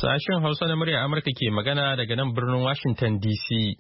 Sashen Hausa na murya Amurka ke magana daga nan birnin Washington DC.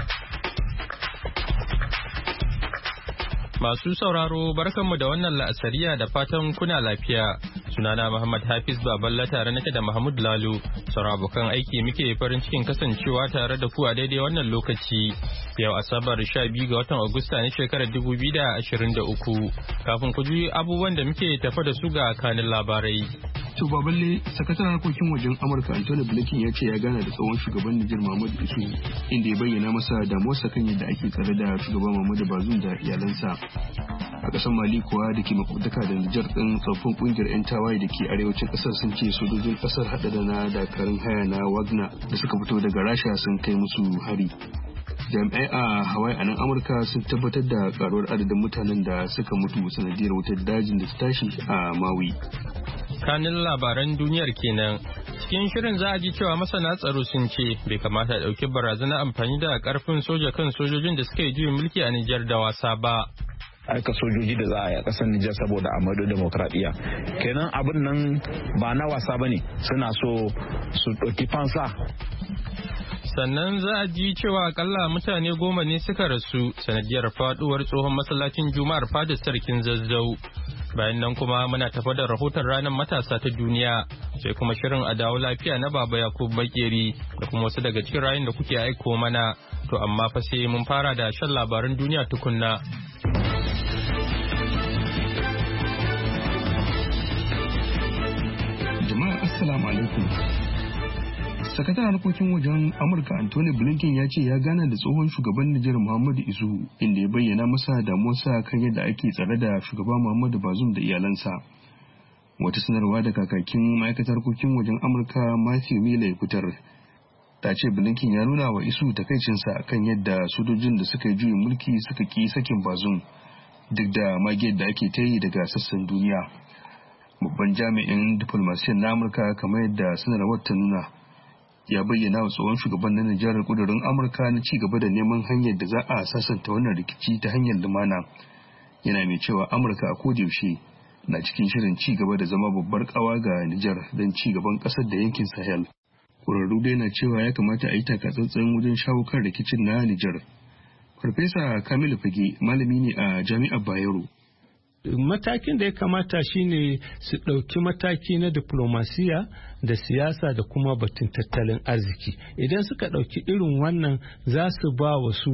Masu sauraro barkanmu da wannan la'asariya da fatan kuna lafiya. Sunana Muhammad Hafiz Baballa tare nake da Mahmud Lalo. Sauran abokan aiki muke farin cikin kasancewa tare da ku a daidai wannan lokaci. Yau Asabar 12 ga watan Agusta na shekarar 2023. Kafin ku ji abubuwan da muke tafa da su ga kanin labarai. To Baballe, sakataren harkokin wajen Amurka Anthony Blinken ya ce ya gana da tsohon shugaban Nijar Muhammadu Isu inda ya bayyana masa damuwarsa kan yadda ake tsare da shugaban Muhammadu Bazoum da iyalansa. A ƙasar Mali kuwa da ke makwabtaka da Nijar ɗin tsoffin ƙungiyar 'yan tawaye da ke arewacin ƙasar sun ce sojojin ƙasar haɗa da na dakarun haya na Wagner da suka fito daga Rasha sun kai musu hari. Jami'ai a Hawaii a nan Amurka sun tabbatar da karuwar adadin mutanen da suka mutu sanadiyar wutar dajin da ta tashi a Maui. Kanin labaran duniyar kenan. Cikin shirin za a ji cewa masana tsaro sun ce bai kamata a ɗauki barazana amfani da ƙarfin soja kan sojojin da suka yi juyin mulki a Nijar da wasa ba. Aika sojoji da za a yi a ƙasar Nijar saboda a maido demokradiyya. Kenan abin nan ba na wasa ba ne, suna so su ɗauki fansa. Sannan za a ji cewa akalla mutane 10 ne suka rasu sanadiyar faduwar tsohon masallacin Juma'ar fadar sarkin Zazzau. Bayan nan kuma muna tafa da rahoton ranar matasa ta duniya, sai kuma shirin a dawo lafiya na Baba Yakubu Bakeri da kuma wasu daga cikin rayun da kuke aiko mana. To amma fa sai mun fara da shan labaran duniya tukunna. Jama'a assalamu alaikum. Sakataren harkokin wajen Amurka Anthony Blinken ya ce ya gana da tsohon shugaban Nijar Muhammadu Isu inda ya bayyana masa damuwarsa kan yadda ake tsare da shugaban Muhammadu Bazoum da iyalansa. Wata sanarwa da kakakin ma'aikatar harkokin wajen Amurka Matthew Miller ya fitar ta ce Blinken ya nuna wa Isu takaicinsa kan yadda sojojin da suka yi juyin mulki suka ki sakin Bazoum duk da magiyar da ake ta yi daga sassan duniya. Babban jami'in diflomasiyyar na Amurka kamar yadda sanarwar ta nuna ya bayyana wa tsohon shugaban na Nijar kudurin Amurka na ci gaba da neman hanyar da za a sasanta wannan rikici ta hanyar lumana. Yana mai cewa Amurka a kodayaushe na cikin shirin ci gaba da zama babbar kawa ga Nijar don ci gaban kasar da yankin Sahel. Ƙwararru dai na cewa ya kamata a yi takatsantsan wajen shawo kan rikicin na Nijar. Farfesa Kamilu Fage malami ne a Jami'ar Bayero. Matakin da ya kamata shine su ɗauki mataki na diplomasiya da siyasa da kuma batun tattalin arziki. Idan suka ɗauki irin wannan za su ba wa su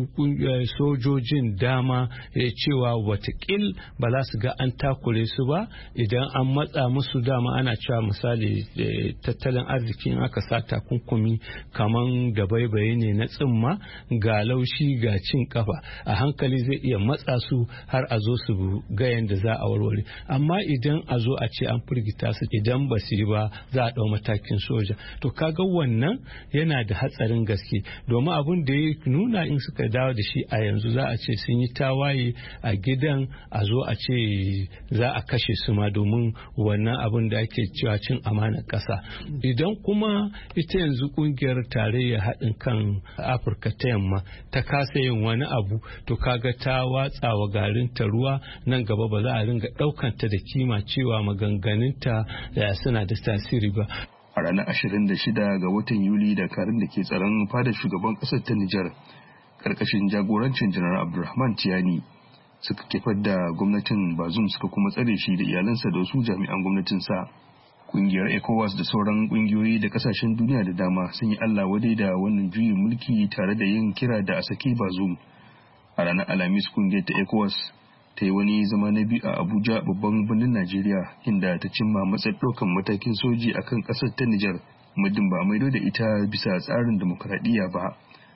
sojojin dama cewa watakil ba za su ga an takure su ba idan an matsa musu dama ana cewa misali tattalin arziki in aka sa takunkumi kaman da baibaye ne na tsimma ga laushi ga cin kafa a hankali zai iya matsa su har a zo su ga yanda za a warware, amma idan a zo a ce an firgita su idan ba su yi ba za a ɗau matakin soja, to kaga wannan yana da hatsarin gaske domin abin da ya nuna in suka dawo da shi a yanzu za a ce sun yi tawaye a gidan a zo a ce za a kashe su ma domin wannan abin da ake cewa cin amanar ƙasa. Idan kuma ita yanzu kungiyar tarayya haɗin kan Afirka ta yamma ta kasa yin wani abu, to kaga ta watsa wa garinta ruwa, nan gaba ba za a ringa ɗaukanta da kima cewa maganganunta suna da tasiri ba. A ranar 26 ga watan Yuli dakarun da ke tsaron fadar shugaban ƙasar ta Nijar ƙarƙashin jagorancin Janar Abdulrahman Tiyani suka kifar da gwamnatin Bazoum suka kuma tsare shi da iyalansa da wasu jami'an gwamnatinsa. Kungiyar ECOWAS da sauran kungiyoyi da kasashen duniya da dama sun yi Allah wadai da wannan juyin mulki tare da yin kira da a saki Bazoum. A ranar Alhamis kungiyar ta ECOWAS ta yi wani zama na biyu a Abuja babban birnin Najeriya inda ta cimma matsar ɗaukan matakin soji a kan ƙasar ta Nijar muddin ba maido da ita bisa tsarin dimokuraɗiyya ba.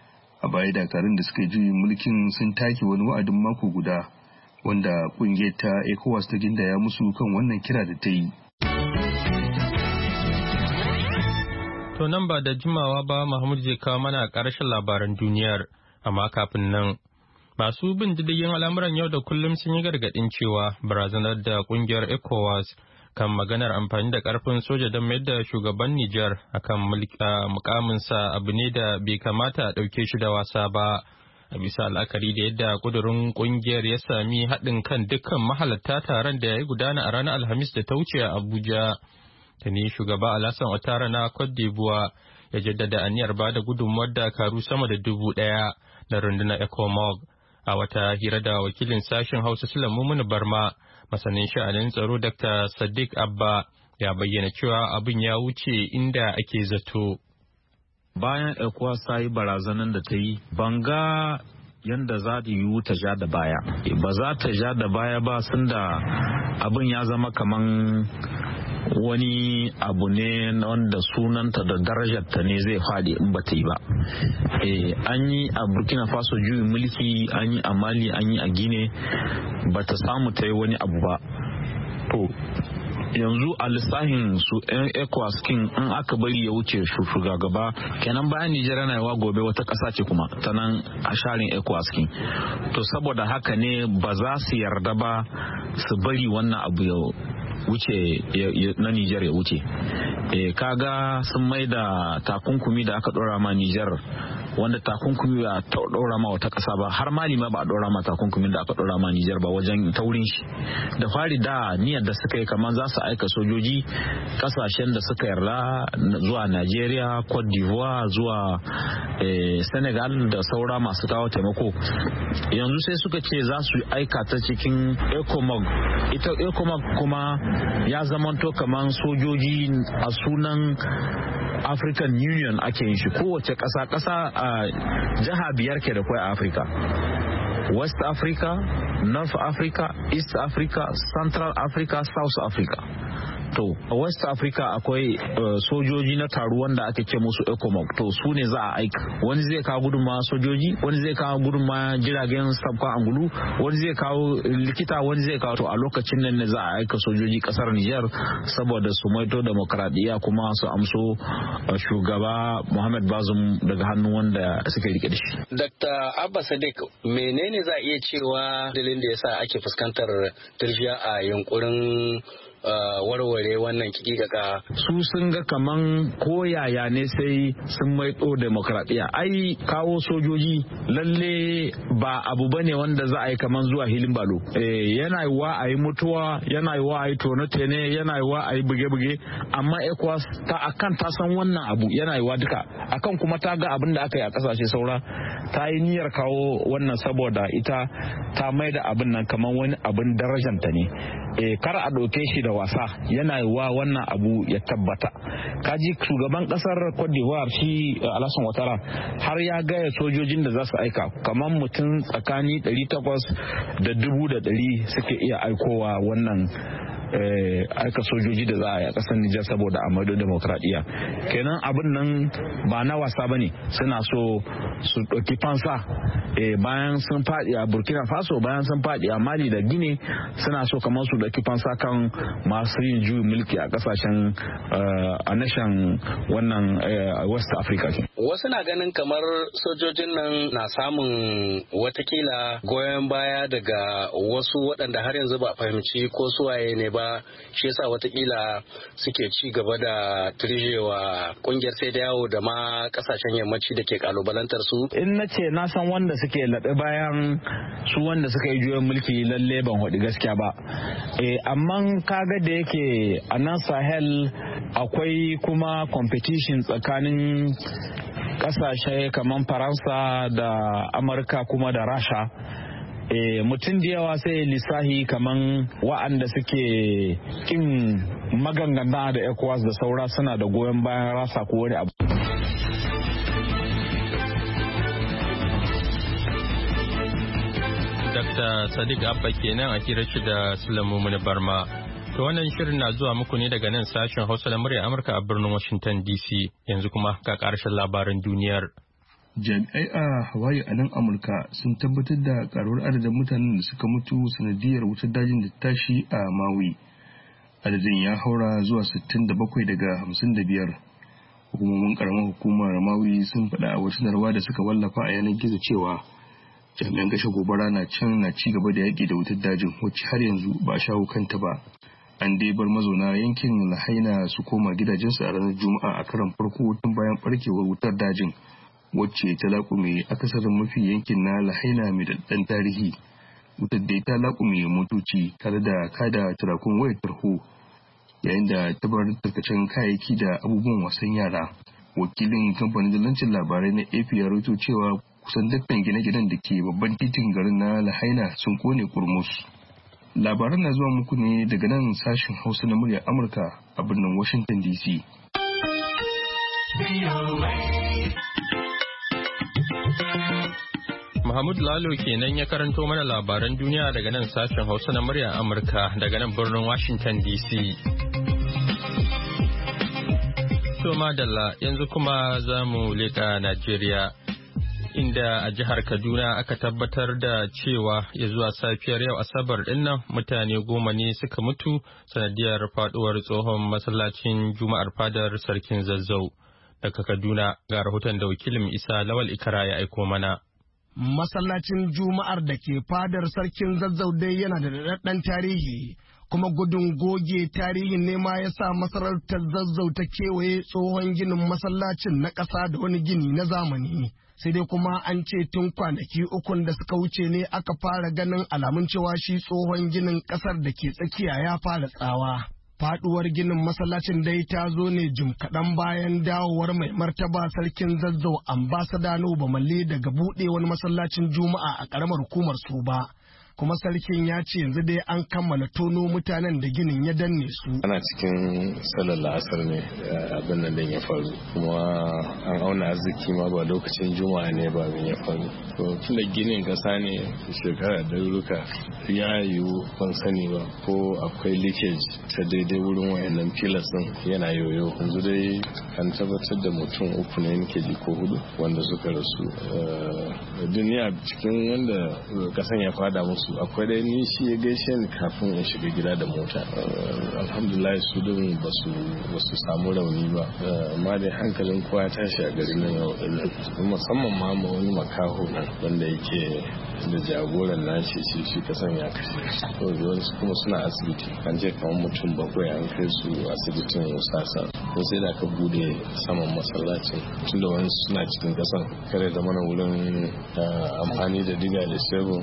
A baya dakarun da suka yi juyin mulkin sun take wani wa'adin mako guda wanda kungiyar ta ECOWAS ta gindaya musu kan wannan kira da ta yi. To nan ba da jimawa ba Mahmud zai kawo mana ƙarshen labaran duniyar, amma kafin nan masu bin diddigin al'amuran yau da kullum sun yi gargaɗin cewa barazanar da ƙungiyar ECOWAS kan maganar amfani da ƙarfin soja don mayar da shugaban Nijar akan mukaminsa abu ne da bai kamata a ɗauke shi da wasa ba. A bisa al'akari da yadda ƙudurin ƙungiyar ya sami haɗin kan dukkan mahalarta taron da ya yi gudana a ranar Alhamis da ta wuce a Abuja. tuni shugaba Alassane Ouattara na Cote d'Ivoire ya jaddada aniyar ba da gudunmuwar dakaru sama da 1,000 da rundunar ECOMOG. A wata hira da wakilin sashen Hausa Sulaiman Barma, masanin sha'anin tsaro Dr. Sadiq Abba ya bayyana cewa abin ya wuce inda ake zato. Bayan ECOWAS ta yi barazanar da ta yi, banga yanda za ta yiwu ta ja da baya. Ba za ta ja da baya ba sun da abin ya zama kaman wani abu ne wanda sunanta da darajarta ne zai faɗi in ba ta yi ba. An yi a Burkina Faso juyin mulki, an yi a Mali, an yi a Gine, ba ta samu ta yi wani abu ba. To yanzu a lissahin su yan ECOWAS kin in aka bari ya wuce shugaba kenan bayan Nijar yana yawa gobe wata ƙasa ce kuma ta nan a sharin ECOWAS kin. To saboda haka ne ba za su yarda ba su bari wannan abu ya wuce na Nijar ya wuce. Kaga sun mai da takunkumi da aka ɗora ma Nijar, wanda takunkumi ba ta ɗora ma wata ƙasa ba, har Mali ma ba a ɗora ma takunkumin da aka ɗora ma Nijar ba wajen taurin shi. Da fari da niyyar da suka yi kamar za su aika sojoji ƙasashen da suka yarda zuwa Najeriya, Cote d'Ivoire, zuwa Senegal da saura masu kawo taimako. Yanzu sai suka ce za su aika ta cikin ECOMOG. Ita ECOMOG kuma ya zamanto kamar sojoji a sunan African Union ake yin shi. Kowace ƙasa a jiha 5 ke da kwai a Africa: West Africa, North Africa, East Africa, Central Africa, South Africa. To a West Africa akwai sojoji na taru wanda ake ce musu ECOMOG. To su ne za a aika. Wani zai kawo gudunmawa sojoji, wani zai kawo gudunmawa jiragen sabka angulu, wani zai kawo likita, wani zai kawo. To a lokacin nan ne za a aika sojoji kasar Nijar saboda su maito demokradiyya kuma su amso shugaba Muhammad Bazoum daga hannun wanda suka rike da shi. Dr. Abba Sadiq, menene za a iya cewa dalilin da yasa ake fuskantar turjiya a yunkurin warware wannan kikikaka? Su sun ga kaman koyaya ne sai sun maido demokradiyya. Ai kawo sojoji lalle ba abu bane wanda za a yi kaman zuwa hilin balo. Yana yiwa a yi mutuwa, yana yiwa a yi tone-tone, yana yiwa a yi buge-buge, amma ECOWAS ta san wannan abu yana yiwa duka, akan kuma ta ga abin da aka yi a kasashe saura, ta yi niyyar kawo wannan saboda ita ta maida abin nan kaman wani abin darajanta ne. Kar a ɗauke shi da wasa, yana yiwa wannan abu ya tabbata. Kaji shugaban kasar Cote d'Ivoire shi Alassane Ouattara har ya gaya sojojin da za su aika kamar mutum tsakani 800 da 100 suke iya aikowa wannan aika sojoji da za a yi a kasar Nijar saboda a maido demokradiyya. Kenan abin nan ba na wasa bane, suna so su ɗauki fansa. Bayan sun faɗi a Burkina Faso, bayan sun faɗi a Mali da Gine, suna so kamar su ɗauki fansa kan masu yin juyin mulki a kasashen a nashan wannan West Africa. Wasu na ganin kamar sojojin nan na samun watakila goyon baya daga wasu waɗanda har yanzu ba fahimci ko suwaye ne ba, shi yasa watakila suke ci gaba da turjewa kungiyar sai da yawo da ma kasashen yammaci da ke kalubalantar su. In na ce na san wanda suke laɓe bayan su wanda suka yi juyin mulki, lalle ban haɗi gaskiya ba. Amma kaga da yake a nan Sahel akwai kuma competition tsakanin kasashe kamar Faransa da Amurka kuma da Rasha. Mutum da yawa sai lissahi kaman wa'anda suke kin maganganu da ECOWAS da saura suna da goyon bayan rasa ko wani abu. Dr. Sadiq Abba kenan a hirar shi da Sulaiman Barma. To wannan shirin na zuwa muku ne daga nan sashen Hausa da murya Amurka a birnin Washington DC. Yanzu kuma ga ƙarshen labaran duniyar. Jami'ai a Hawaii a nan Amurka sun tabbatar da karuwar adadin mutanen da suka mutu sanadiyar wutar dajin da tashi a Maui. Adadin ya haura zuwa 67 daga 55. Hukumomin karamar hukumar Maui sun faɗa a wata sanarwa da suka wallafa a yanar gizo cewa jami'an kashe gobara na ci gaba da yaƙi da wutar dajin, wacce har yanzu ba a shawo kanta ba. An dai bar mazauna yankin Lahaina su koma gidajensu a ranar Juma'a a karon farko tun bayan barkewar wutar dajin, wacce ta laƙume akasarin mafi yankin na Lahaina mai daɗaɗɗen tarihi. Wutar dai ta laƙume motoci tare da kada turakun wayar tarho. yayin da ta bar tarkacen kayayyaki da abubuwan wasan yara. Wakilin kamfanin dillancin labarai na AP ya rawaito cewa kusan dukkan gine-ginen da ke babban titin garin na Lahaina sun kone kurmus. Labaran na zuwa muku ne daga nan sashen Hausa na muryar Amurka a birnin Washington DC. Mahmud Lalo kenan ya karanto mana labaran duniya daga nan sashen Hausa na muryar Amurka daga nan birnin Washington DC. To madalla yanzu kuma za mu leƙa Najeriya, inda a jihar Kaduna aka tabbatar da cewa ya zuwa safiyar yau Asabar dinnan mutane 10 ne suka mutu sanadiyar faduwar tsohon masallacin Juma'ar fadar Sarkin Zazzau. Daga Kaduna ga rahoton da wakilin Isa Lawal Ikara ya aiko mana. Masallacin Juma'ar da ke fadar Sarkin Zazzau dai yana da daɗaɗɗen tarihi, kuma gudun goge tarihin ne ma ya sa masarautar Zazzau ta kewaye tsohon ginin masallacin na ƙasa da wani gini na zamani. Sai dai kuma an ce tun kwanaki 3 da suka wuce ne aka fara ganin alamun cewa shi tsohon ginin ƙasar da ke tsakiya ya fara tsawa. Faduwar ginin masallacin dai ta zo ne jim kaɗan bayan dawowar mai martaba Sarkin Zazzau ambasada Nuba Malle daga buɗe wani masallacin Juma'a a ƙaramar hukumar Soba. Kuma sarkin ya ce yanzu dai an kammala tono mutanen da ginin ya danne su. Ana cikin salar la'asar ne abin nan ya faru, kuma an auna arziki ma ba lokacin Juma'a ne ba abin ya faru. To tun da ginin kasa ne shekara ɗaruruka ya yiwu ban sani ba ko akwai leakage ta daidai wurin wayannan pillars din yana yoyo. Yanzu dai an tabbatar da mutum 3 ne nake ji ko 4 wanda suka rasu. Duniya cikin wanda kasan ya fada musu akwai dai ni shi ya gaishe ni kafin in shiga gida da mota. Alhamdulillah su din ba su samu rauni ba, amma dai hankalin kowa ya tashi a garin nan yau musamman ma wani makaho nan wanda yake da jagoran nashi shi kasan ya kashe to wasu kuma suna asibiti. An je kamar mutum 7 an kai su asibitin Usasa ko sai da ka bude saman masallacin tunda wani suna cikin kasan kare da mana wurin amfani da diga da shebur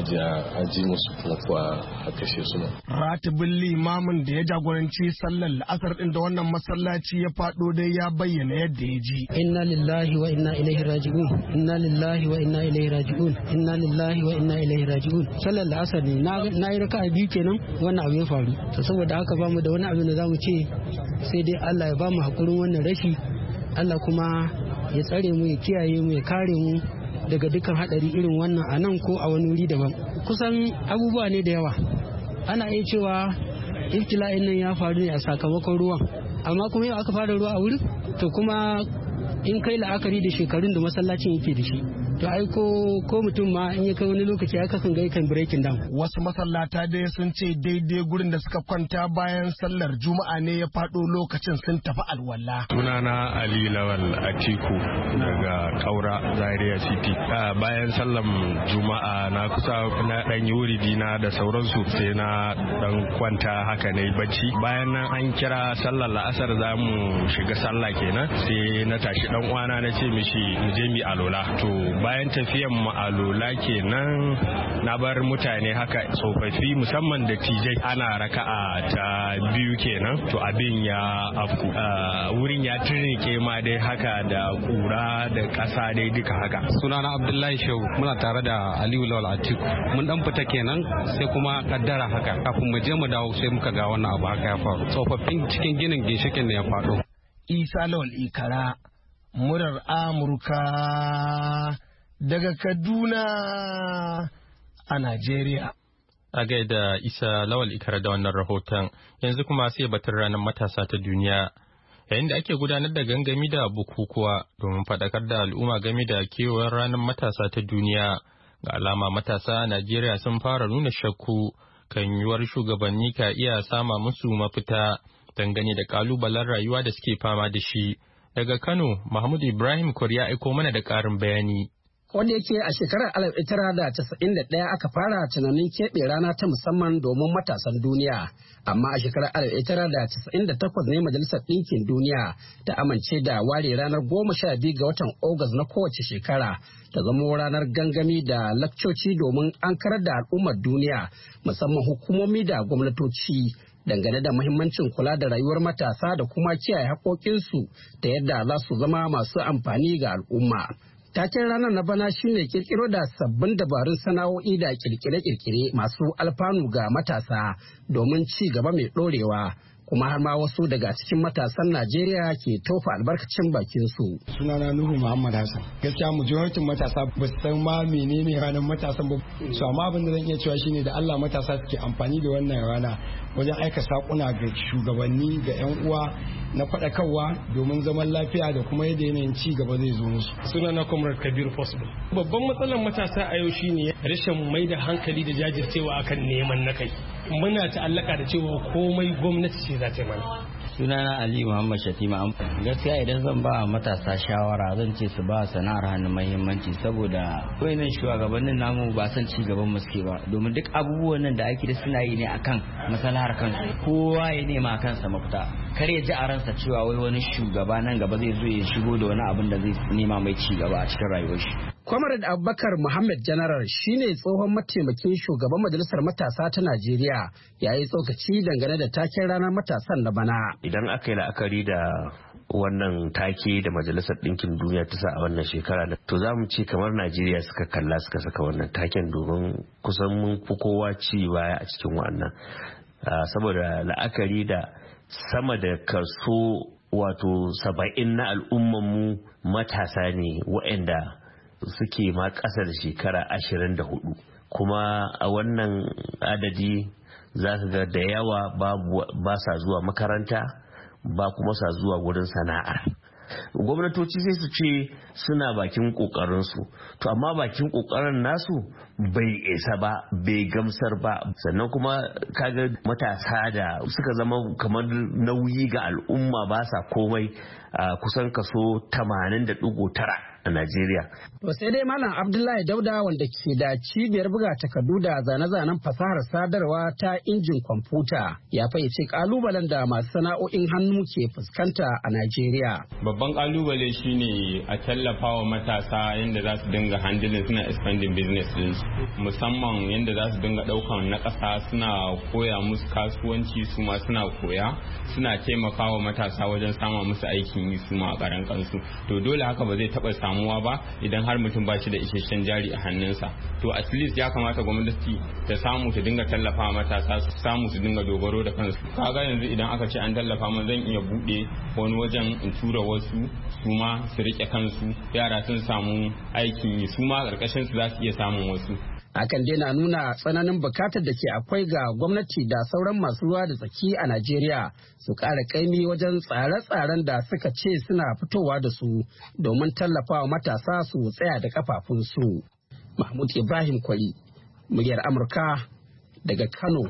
a ji musu kuma kuwa a kashe su. Ratibin limamin da ya jagoranci sallar la'asar din da wannan masallaci ya faɗo dai ya bayyana yadda ya ji. Inna lillahi wa inna ilaihi raji'un. Inna lillahi wa inna ilaihi raji'un. Inna lillahi wa inna ilaihi raji'un. Sallar la'asar ne na yi raka'a 2 kenan wannan abu ya faru. To saboda haka bamu da wani abu da zamu ce sai dai Allah ya bamu hakurin wannan rashi. Allah kuma ya tsare mu, ya kiyaye mu, ya kare mu daga dukkan hadari irin wannan a nan ko a wani wuri daban. Kusan abubuwa ne da yawa. Ana iya cewa iftila'in nan ya faru ne a sakamakon ruwan, amma kuma yau aka fara ruwa a wurin, to kuma in kai la'akari da shekarun da masallacin yake da shi, to ai ko mutum ma in ya kai wani lokaci aka kan ga kan breaking down. Wasu masallata dai sun ce daidai gurin da suka kwanta bayan sallar Juma'a ne ya faɗo lokacin sun tafi alwala. Sunana Ali Lawal Atiku daga Kaura Zaria City. Bayan sallar Juma'a na kusa na dan yi wuridi na da sauransu sai na dan kwanta haka ne bacci. Bayan nan an kira sallar la'asar za mu shiga sallah kenan, sai na tashi dan uwana na ce mishi mu je mi alola. To bayan tafiyan mu alola kenan na bar mutane haka tsofaffi musamman da tijai ana raka'a ta 2 kenan, to abin ya afku wurin ya turnike ma dai haka da kura da kasa dai duka haka. Sunana Abdullahi Shehu, muna tare da Aliyu Lawal Atiku. Mun dan fita kenan sai kuma kaddara haka, kafin mu je mu dawo sai muka ga wannan abu haka ya faru. Tsofaffin cikin ginin ginshikin ne ya faɗo. Isa Lawal Ikara, murar Amurka daga Kaduna a Najeriya. A gaida Isa Lawal Ikara da wannan rahoton. Yanzu kuma sai batun ranar matasa ta duniya. Yayin da ake gudanar da gangami da bukukuwa domin faɗakar da al'umma game da kewar ranar matasa ta duniya, ga alama matasa a Najeriya sun fara nuna shakku kan yiwuwar shugabanni ka iya sama musu mafita dangane da kalubalen rayuwa da suke fama da shi. Daga Kano, Mahmud Ibrahim Koriya aiko mana da ƙarin bayani. Wanda yake a shekarar 1991 aka fara tunanin keɓe rana ta musamman domin matasan duniya, amma a shekarar 1998 ne Majalisar Ɗinkin Duniya ta amince da ware ranar 12 ga watan Agusta na kowace shekara ta zama ranar gangami da lakcoci domin an karar da al'ummar duniya musamman hukumomi da gwamnatoci dangane da muhimmancin kula da rayuwar matasa da kuma kiyaye haƙoƙinsu da yadda za su zama masu amfani ga al'umma. Taken ranar na bana shine kirkiro da sabbin dabarun sana'o'i da kirkire-kirkire masu alfanu ga matasa domin ci gaba mai ɗorewa. Kuma har ma wasu daga cikin matasan Najeriya ke tofa albarkacin bakin su. Sunana Nuhu Muhammad Hassan. Gaskiya majoritin matasa ba su san ma menene ranar matasan ba. So amma abin da zan iya cewa shine da Allah matasa suke amfani da wannan rana wajen aika sakuna ga shugabanni ga 'yan uwa na faɗakarwa domin zaman lafiya da kuma yadda yanayin ci gaba zai zo musu. Sunana Comrade Kabir Possible. Babban matsalar matasa a yau shine rashin mai da hankali da jajircewa akan neman na kai. Muna ta'allaka da cewa komai gwamnati ce za ta mana. Sunana Ali Muhammad Shatima. Gaskiya idan zan ba matasa shawara zan ce su ba sana'ar hannu muhimmanci saboda wayannan shugabannin namu ba san ci gaban mu suke ba domin duk abubuwan nan da ake da suna yi ne akan maslahar kansu. Kowa ya nema kansa mafita. Kar ya ji a ransa cewa wai wani shugaba nan gaba zai zo ya shigo da wani abin da zai nema mai ci gaba a cikin rayuwar shi. Comrade Abubakar Muhammad General shine tsohon mataimakin shugaban majalisar matasa ta Najeriya ya yi tsokaci dangane da taken ranar matasan na bana. Idan aka yi la'akari da wannan take da majalisar ɗinkin duniya ta sa a wannan shekara to za mu ce kamar Najeriya suka kalla suka saka wannan taken domin kusan mun fi kowa ci baya a cikin wannan saboda la'akari da sama da kaso wato 70 na al'ummanmu matasa ne waɗanda suke ma ƙasa da shekara 24 kuma a wannan adadi za ka ga da yawa ba sa zuwa makaranta ba kuma sa zuwa wurin sana'ar. Gwamnatoci sai su ce suna bakin ƙoƙarinsu to amma bakin ƙoƙarin nasu bai isa ba bai gamsar ba sannan kuma kaga matasa da suka zama kamar nauyi ga al'umma ba sa komai a kusan kaso 80.9 a Najeriya. To sai dai Malam Abdullahi Dauda wanda ke da cibiyar buga takardu da zane-zanen fasahar sadarwa ta injin kwamfuta ya fayyace kalubalen da masu sana'o'in hannu ke fuskanta a Najeriya. Babban kalubale shine a tallafa wa matasa yadda za su dinga handling suna expanding business din musamman yadda za su dinga daukan na ƙasa suna koya musu kasuwanci su ma suna koya suna taimakawa matasa wajen sama musu aikin yi su ma a karan kansu. To dole haka ba zai taɓa samuwa ba idan har mutum ba shi da isasshen jari a hannunsa. To at least ya kamata gwamnati ta samu ta dinga tallafa matasa su samu su dinga dogaro da kansu. Kaga yanzu idan aka ce an tallafa ma zan iya bude wani wajen in tura wasu su ma su rike kansu yara sun samu aikin yi su ma karkashin su za su iya samun wasu. Hakan dai na nuna tsananin bukatar da ke akwai ga gwamnati da sauran masu ruwa da tsaki a Najeriya su ƙara ƙaimi wajen tsare-tsaren da suka ce suna fitowa da su domin tallafawa matasa su tsaya da kafafunsu. Mahmud Ibrahim Kwari, muryar Amurka daga Kano,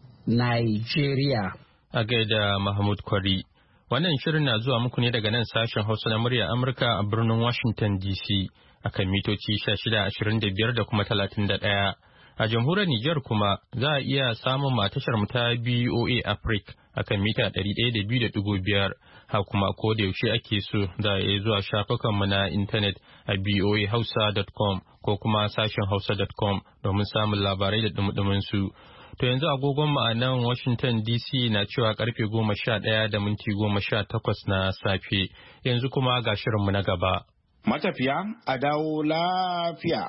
Nigeria. A gaida Mahmud Kwari, wannan shirin na zuwa muku ne daga nan sashen Hausa na muryar Amurka a birnin Washington DC. Akan mitoci 1625 da kuma 31. A jamhuriyar Nijar kuma za a iya samun matashar mu ta BOA Africa akan mita 102.5 ha kuma ko da yaushe ake so za a iya zuwa shafukanmu na intanet a boahausa.com ko kuma sashen hausa.com domin samun labarai da dumudumin su. To yanzu agogon mu a nan Washington DC na cewa karfe 11 da minti 18 na safe. Yanzu kuma ga shirinmu na gaba. Matafiya a dawo lafiya.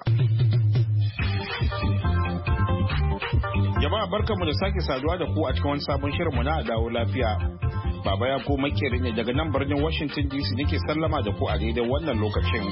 Jama'a barkanmu da sake saduwa da ku a cikin wani sabon shirinmu na a dawo lafiya. Baba ya ko makeri ne daga nan birnin Washington DC nake sallama da ku a daidai wannan lokacin.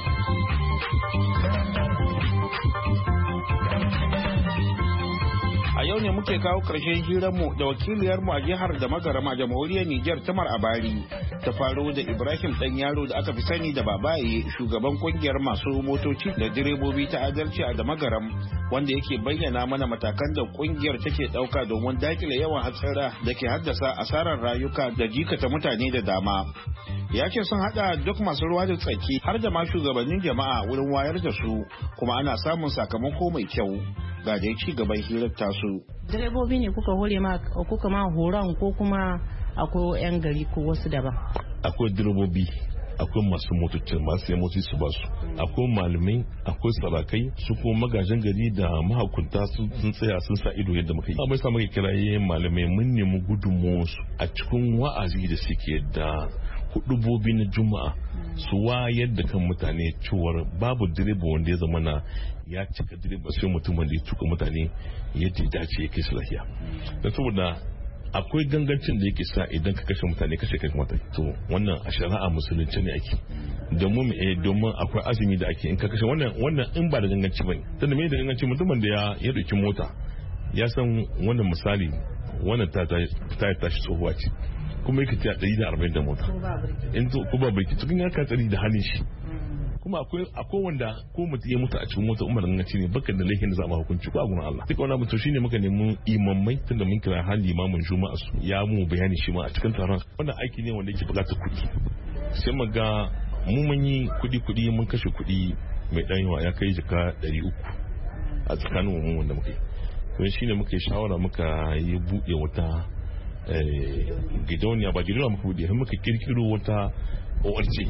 A yau ne muke kawo ƙarshen hiranmu da wakiliyarmu a jihar da magarama jamhuriyar Nijar Tamar Abari ta faro da Ibrahim ɗan yaro da aka fi sani da Babaye shugaban kungiyar masu motoci da direbobi ta adalci a da magaram wanda yake bayyana mana matakan da kungiyar take ɗauka domin dakile yawan hatsara da ke haddasa asarar rayuka da jikata mutane da dama. Ya ce sun haɗa duk masu ruwa da tsaki har da ma shugabannin jama'a wurin wayar da su kuma ana samun sakamako mai kyau. Ga dai ci gaban hirar tasu. Direbobi ne kuka hore ma kuka ma horon ko kuma akwai 'yan gari ko wasu daban? Akwai direbobi akwai masu motocin masu yin motoci su ba su, akwai malamai, akwai sarakai, su kuma magajin gari da mahakunta sun tsaya sun sa ido yadda muka yi. Bai sa muka kiraye malamai mun nemi gudunmuwarsu a cikin wa'azi da suke da hudubobi na juma'a su wayar da kan mutane cewar babu direba wanda ya zama na ya cika direba sai mutum wanda ya tuka mutane yadda ya dace ya kai su lafiya. Da saboda akwai gangancin da yake sa idan ka kashe mutane kashe kai mutane, to wannan a shari'a musulunci ne ake domin akwai azumi da ake in ka kashe wannan in ba da ganganci bane. Tunda me da ganganci mutumin da ya dauki mota ya san wannan misali wannan ta tashi tsohuwa ce kuma yake ta 140 da mota in to ko ba birki cikin ya katsari da halin shi, kuma akwai wanda ko mutum ya mutu a cikin mota umar gangaci ne baka da laifin da za a hukunci ko a gurin Allah. Duk wannan mutum shine muka nemi imammai tunda mun kira hali imamin juma'a su ya mu bayani shi ma a cikin taron. Wannan aiki ne wanda yake bukatar kuɗi, sai mu ga mun yi kuɗi mun kashe kuɗi mai dan yawa ya kai jika 300 a tsakanin mu wanda muka yi. Don shine muka yi shawara muka yi buɗe wata gidauniya ba gidauniya muka buɗe muka kirkiro wata ORG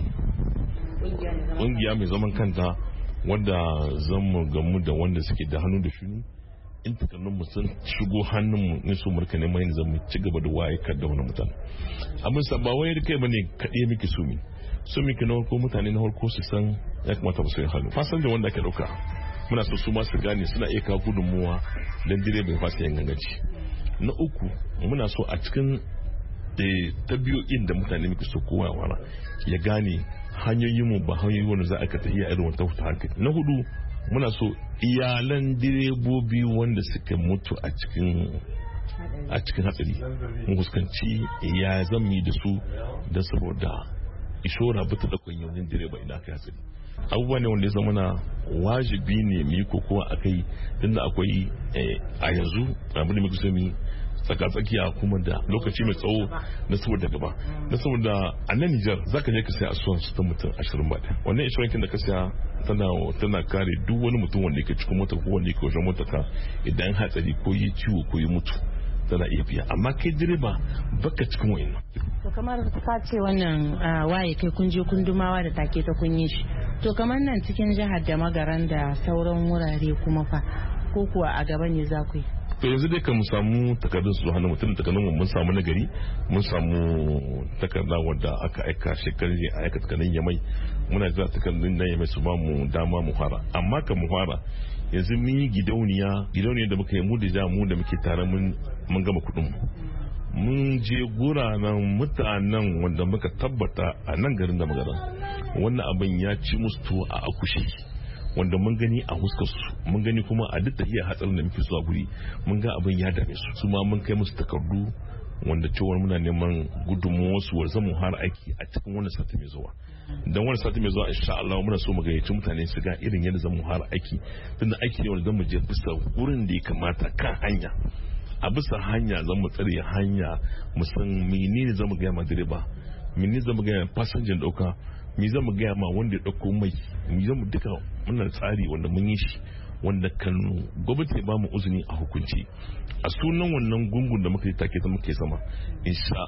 ƙungiya mai zaman kanta wadda zan mu gamu da wanda suke da hannu da shuni in takardun mu sun shigo hannun mu in su murka neman yin zan mu ci gaba da waye da wani mutane. Abin sa ba wai kai bane kaɗai miki su miki na farko mutane na farko su san ya kamata ba su yi hannu fasan da wanda ake ɗauka muna so su ma su gane suna iya kawo gudunmuwa don direba ya fasa yin ganganci. Na uku muna so a cikin tabiyoyin da mutane muke so kowa wara ya gane hanyoyin mu ba hanyoyi wanda za a ka tafiya irin wata hankali. Na hudu muna so iyalan direbobi wanda suka mutu a cikin hatsari mun fuskanci ya zami da su da saboda ishora bata da kunyoyin direba ina kai hatsari. Abubuwa ne wanda ya zama na wajibi ne mu yi kokowa a kai tunda akwai a yanzu abin da muke so mu tsaka-tsakiya kuma da lokaci mai tsawo na saboda gaba na saboda a nan Nijar zaka je ka sai asuwan su ta mutum 20 ba wannan insurance da ka saya tana kare duk wani mutum wanda yake cikin motar ko wanda yake wajen motar ka idan hatsari ko yi ciwo ko yi mutu tana iya biya amma kai direba baka cikin wayannan. To kamar ka ce wannan waye kai kun je kundumawa da take ta kun yi shi to kamar nan cikin jihar da magaran da sauran wurare kuma fa ko kuwa a gaba ne za ku yi. To yanzu dai mu samu takardun su hannun mutum takardun mun samu nagari mun samu takarda wadda aka aika shekaru a aika takardun yamai muna jira takardun nan yamai su ba mu dama mu fara amma kan mu fara yanzu mun yi gidauniya da muka yi mu da muke tare mun gama kuɗin mun je guranan mutanen wanda muka tabbata a nan garin da magaran wannan abin ya ci musu tuwo a akushi wanda mun gani a huskar su mun gani kuma a duk tafiya hatsarin da muke zuwa guri mun ga abin ya dame su ma mun kai musu takardu wanda cewar muna neman gudunmuwar su wanda zamu har aiki a cikin wannan sati mai zuwa dan wannan sati mai zuwa insha Allah muna so mu gayyaci mutane su ga irin yadda zamu har aiki tunda aiki ne wanda zamu je bisa wurin da ya kamata kan hanya a bisa hanya zamu tsare hanya mu san menene zamu ga ma direba menene zamu ga fasinjan dauka me zamu gaya ma wanda ya dauko mai me zamu duka muna tsari wanda mun yi shi wanda kan gwamnati ba mu uzuni a hukunci a sunan wannan gungun da muka yi take ta muke sama insha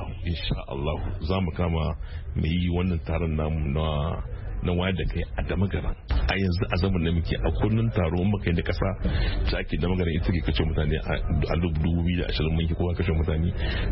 Allah za mu kama mai yi wannan taron namu na wayar da kai a damagaran a yanzu a zaman da muke a kullun taro muka yi da kasa ta ake damagaran ita ke kashe mutane a 2020 mun yi kowa kashe mutane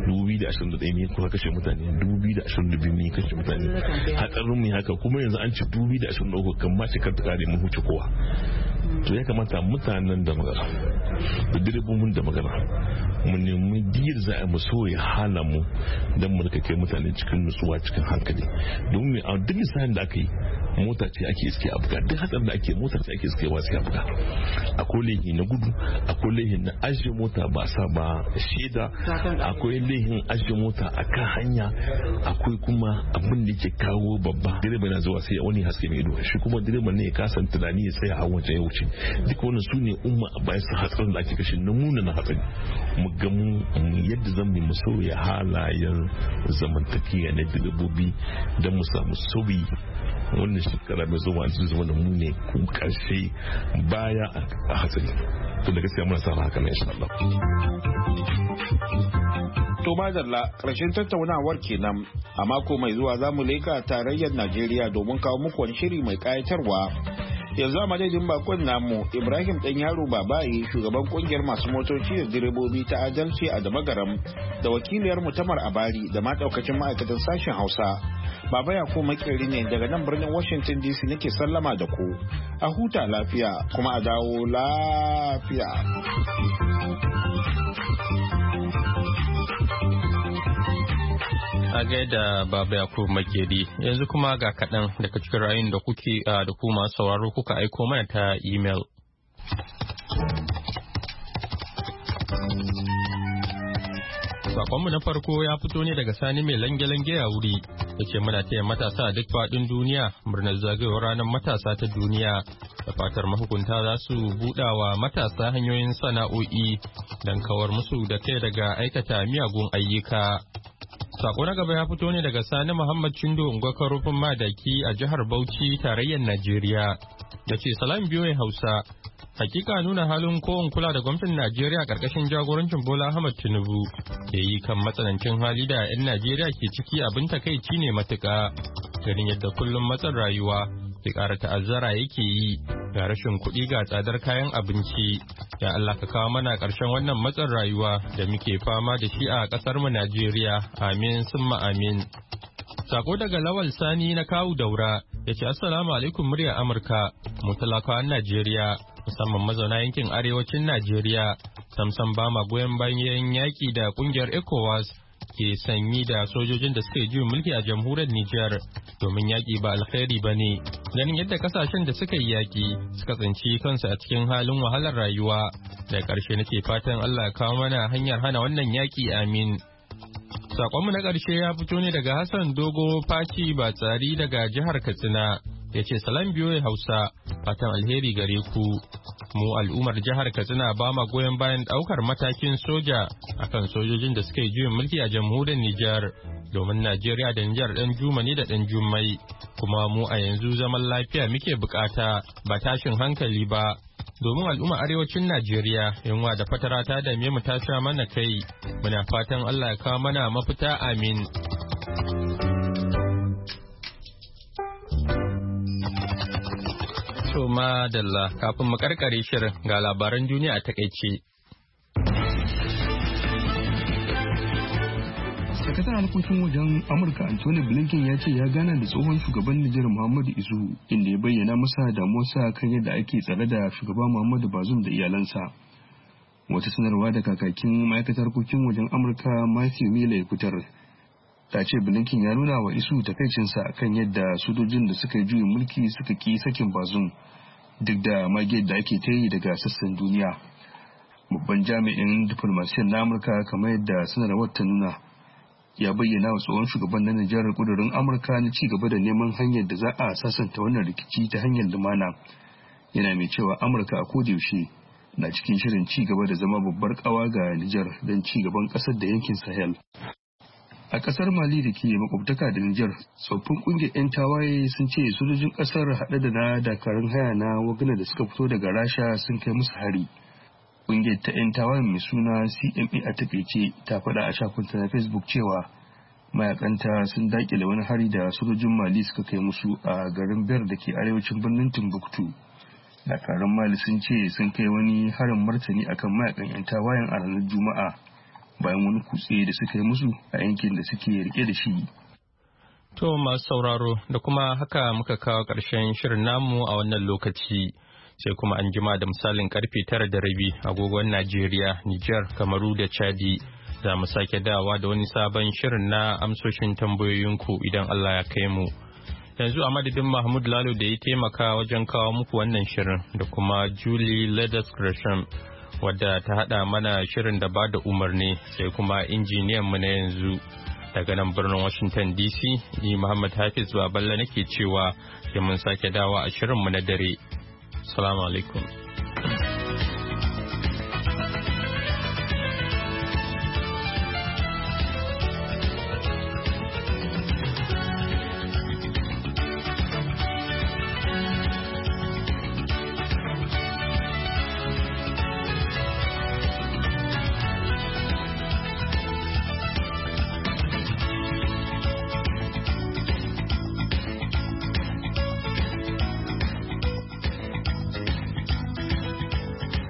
2021 ne kowa kashe mutane 2022 mun yi kashe mutane hatsarin mu haka kuma yanzu an ci 2023 kan ma shekar ta kare mun huce kowa to ya kamata mutanen da magana da direbobin da magana mu nemi diyar za a muso ya hana mu don mu kai mutane cikin nutsuwa cikin hankali domin a duk misalin da aka yi mota ce ake iske a buga duk hatsar da ake mota ce ake iske wa sai a buga akwai laihi na gudu akwai laihi na ajiye mota ba sa ba shaida akwai laihin ajiye mota a kan hanya akwai kuma abin da ke kawo babba direba na zuwa sai wani haske mai ido shi kuma direba ne ya kasan tunani ya tsaya a wancan ya wuce duk wannan su ne umma a bayan su hatsarin da ake kashe na muna na hatsari mu ga mu yadda zan mu sauya halayen zamantakewa na direbobi don mu samu sauyi wannan shekara mai zuwa an zama da mu ne kun karshe baya a hatsari to da gaskiya muna sa haka na insha Allah To madalla ƙarshen tattaunawar kenan a mako mai zuwa za mu leka tarayyar Najeriya domin kawo muku wani shiri mai ƙayatarwa. Yanzu a madadin bakon namu Ibrahim ɗan yaro Babaye shugaban kungiyar masu motoci da direbobi ta Adalci a Damagaram da wakiliyar Tamar Abari da ma ɗaukacin ma'aikatan sashen Hausa. Baba ya ko makeri ne daga nan birnin Washington DC nake sallama da ku. A huta lafiya kuma a dawo lafiya. A gaida Baba Yakub Makeri yanzu kuma ga kaɗan daga cikin rayun da kuke da ku masu sauraro kuka aiko mana ta email. Sakonmu na farko ya fito ne daga Sani mai lange-lange a wuri da ce muna taya matasa a duk faɗin duniya murnar zagayowar ranar matasa ta duniya da fatar mahukunta za su buɗa wa matasa hanyoyin sana'o'i don kawar musu da kai daga aikata miyagun ayyuka. Sako na gaba ya fito ne daga Sani Muhammad Chindo Ungwaka Rufin Madaki a jihar Bauchi tarayyar Najeriya da ce salam biyoyin Hausa. Hakika nuna halin ko kula da gwamnatin Najeriya karkashin jagorancin Bola Ahmed Tinubu ke yi kan matsanancin hali da 'yan Najeriya ke ciki abin takaici ne matuƙa. Ganin yadda kullum matsin rayuwa ke ƙara ta'azzara yake yi ga rashin kuɗi ga tsadar kayan abinci. Ya Allah ka kawo mana ƙarshen wannan matsin rayuwa da muke fama da shi a ƙasar mu Najeriya. Amin summa amin. Sako daga Lawal Sani na Kawu Daura ya ce Assalamu alaikum muryar Amurka mu talakawan Najeriya musamman mazauna yankin arewacin Najeriya samsam ba ma goyon bayan yaƙi da ƙungiyar ECOWAS ke sanyi da sojojin da suka yi juyin mulki a jamhuriyar Nijar domin yaƙi ba alkhairi ba ne ganin yadda kasashen da suka yi yaƙi suka tsinci kansu a cikin halin wahalar rayuwa da ƙarshe nake fatan Allah ya kawo mana hanyar hana wannan yaƙi amin. Sakonmu na ƙarshe ya fito ne daga Hassan Dogo Faci Batsari daga jihar Katsina ya ce salam biyoyi Hausa fatan alheri gare ku. Mu al'ummar jihar Katsina ba ma goyon bayan ɗaukar matakin soja akan sojojin da suka yi juyin mulki a jamhuriyar Nijar domin Najeriya da Nijar ɗan juma ne da ɗan jummai kuma mu a yanzu zaman lafiya muke bukata ba tashin hankali ba. Domin al'umma arewacin Najeriya yunwa da fatara ta dame mu ta sha mana kai muna fatan Allah ya kawo mana mafita amin. To madalla kafin mu karkare shirin ga labaran duniya a takaice. Sakataren harkokin wajen Amurka Anthony Blinken ya ce ya gana da tsohon shugaban Nijar Muhammadu Isu inda ya bayyana masa damuwarsa kan yadda ake tsare da shugaba Muhammadu Bazoum da iyalansa. Wata sanarwa da kakakin ma'aikatar harkokin wajen Amurka Matthew Miller ya fitar ta ce Blinken ya nuna wa Isu takaicinsa kan yadda sojojin da suka yi juyin mulki suka ki sakin Bazoum duk da magiyar da ake ta yi daga sassan duniya. Babban jami'in diflomasiyyar na Amurka kamar yadda sanarwar ta nuna ya bayyana wa tsohon shugaban na Nijar kudurin Amurka na ci gaba da neman hanyar da za a sasanta wannan rikici ta hanyar lumana. Yana mai cewa Amurka a kodayaushe na cikin shirin ci gaba da zama babbar kawa ga Nijar don ci gaban kasar da yankin Sahel. A kasar Mali da ke makwabtaka da Nijar, tsoffin kungiyar 'yan tawaye sun ce sojojin kasar haɗe da na dakarun haya na Wagner da suka fito daga Rasha sun kai musu hari. Kungiyar ta 'yan tawayen mai suna CMA a takaice ta faɗa a shafinta na Facebook cewa mayakanta sun dakile wani hari da sojojin Mali suka kai musu a garin Ber da ke arewacin birnin Timbuktu. Dakarun Mali sun ce sun kai wani harin martani akan mayakan 'yan tawayen a ranar Juma'a bayan wani kutse da suka yi musu a yankin da suke rike da shi. To masu sauraro da kuma haka muka kawo ƙarshen shirin namu a wannan lokaci. Sai kuma an jima da misalin karfe 9:30 agogon Najeriya, Nijar, Kamaru da Chadi za mu sake dawa da wani sabon shirin na amsoshin tambayoyinku idan Allah ya kai mu. Yanzu a madadin Mahmud Lalo da ya taimaka wajen kawo muku wannan shirin da kuma Julie Leathers Gresham wadda ta hada mana shirin da ba da umarni sai kuma injiniyan mu na yanzu daga nan birnin Washington DC ni Muhammad Hafiz Baballa nake cewa sai mun sake dawa a shirin mu na dare. Assalamu alaikum.